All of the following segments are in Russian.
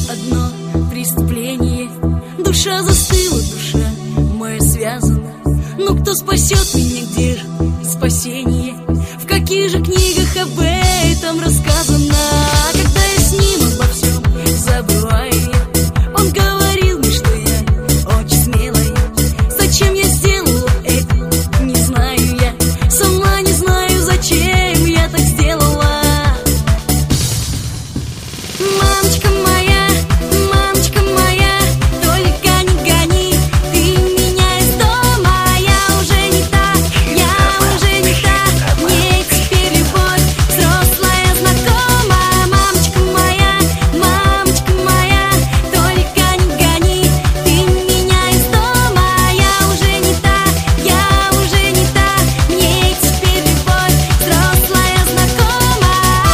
одно преступление. Душа застыла, душа моя связана. Но кто спасет меня, где же спасение? В каких же книгах об этом рассказано? Когда я с ним обо всем забываю я, он говорил мне, что я очень смелая. Зачем я сделала это, не знаю я. Сама не знаю, зачем я так сделала. Мамочка моя, мамочка моя, только не гони ты меня из дома. Я уже не та, я уже не та. Мне теперь любовь взрослая знакома. Мамочка моя, только не гони ты меня из дома. Я уже не та, я уже не та. Мне теперь любовь взрослая знакома.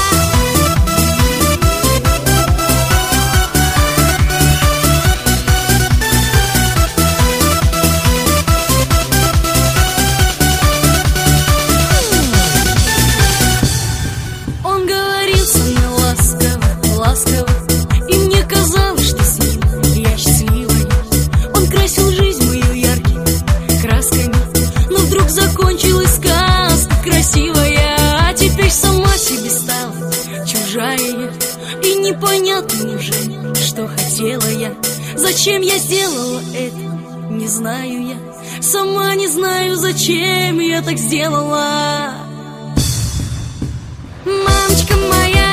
Он говорил со мной ласково, ласково, и мне казалось, что с ним я счастливая. Он красил жизнь мою яркими красками, но вдруг закончилась сказка красивая. А теперь сама себе стала чужая я, и непонятно неужели, что хотела я. Зачем я сделала это, не знаю я. Сама не знаю, зачем я так сделала. Мамочка моя,